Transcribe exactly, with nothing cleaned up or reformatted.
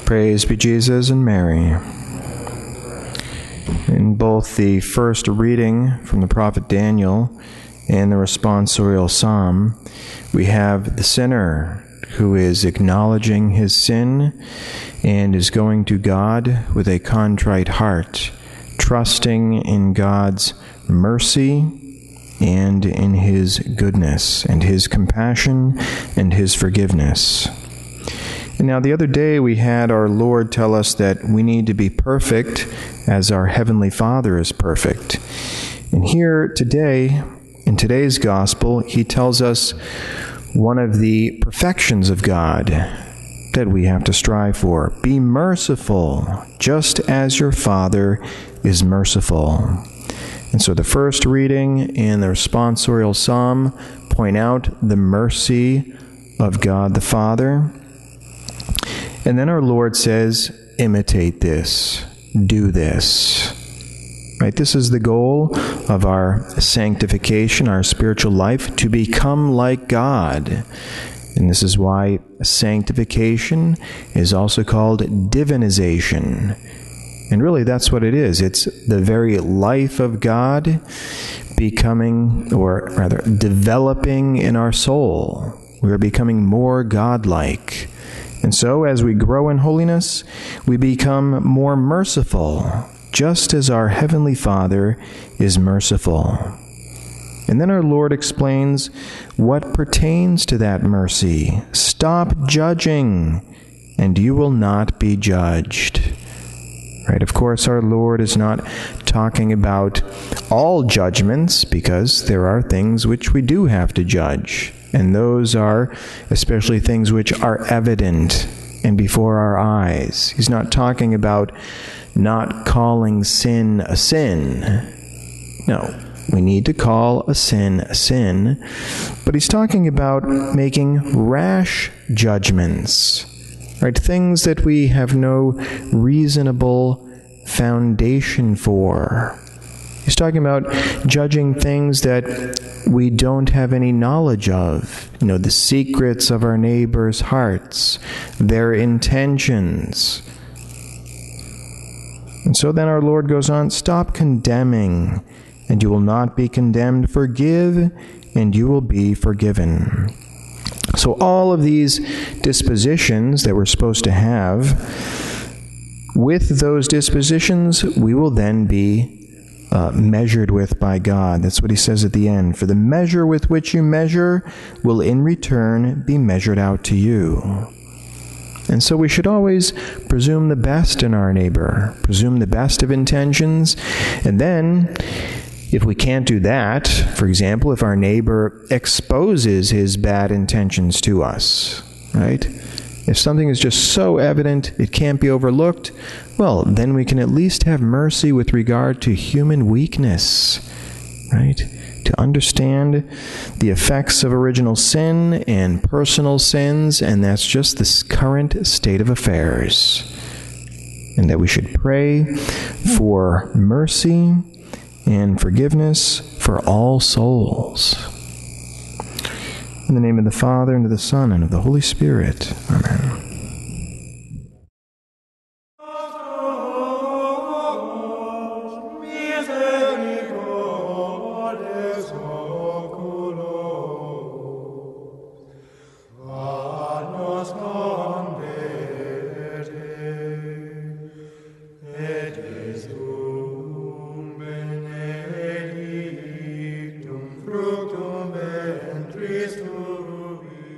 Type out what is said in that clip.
Praise be Jesus and Mary. In both the first reading from the prophet Daniel and the responsorial psalm, we have the sinner who is acknowledging his sin and is going to God with a contrite heart, trusting in God's mercy and in his goodness and his compassion and his forgiveness. And now the other day we had our Lord tell us that we need to be perfect as our Heavenly Father is perfect. And here today, in today's gospel, he tells us one of the perfections of God that we have to strive for. Be merciful, just as your Father is merciful. And so the first reading and the responsorial psalm point out the mercy of God the Father. And then our Lord says, imitate this, do this. Right? This is the goal of our sanctification, our spiritual life, to become like God. And this is why sanctification is also called divinization. And really that's what it is. It's the very life of God becoming, or rather developing in our soul. We are becoming more God-like. And so, as we grow in holiness, we become more merciful, just as our Heavenly Father is merciful. And then our Lord explains what pertains to that mercy. Stop judging, and you will not be judged. Right? Of course, our Lord is not talking about all judgments, because there are things which we do have to judge. And those are especially things which are evident and before our eyes. He's not talking about not calling sin a sin. No, we need to call a sin a sin. But he's talking about making rash judgments, right? Things that we have no reasonable foundation for. He's talking about judging things that we don't have any knowledge of. You know, the secrets of our neighbors' hearts, their intentions. And so then our Lord goes on, stop condemning, and you will not be condemned. Forgive, and you will be forgiven. So all of these dispositions that we're supposed to have, with those dispositions, we will then be Uh, measured with by God. That's what he says at the end. For the measure with which you measure will in return be measured out to you. And so we should always presume the best in our neighbor, presume the best of intentions, and then if we can't do that, for example, if our neighbor exposes his bad intentions to us, right? If something is just so evident it can't be overlooked, well, then we can at least have mercy with regard to human weakness, right? To understand the effects of original sin and personal sins, and that's just the current state of affairs. And that we should pray for mercy and forgiveness for all souls. In the name of the Father, and of the Son, and of the Holy Spirit. Amen. Fructum ventris tui,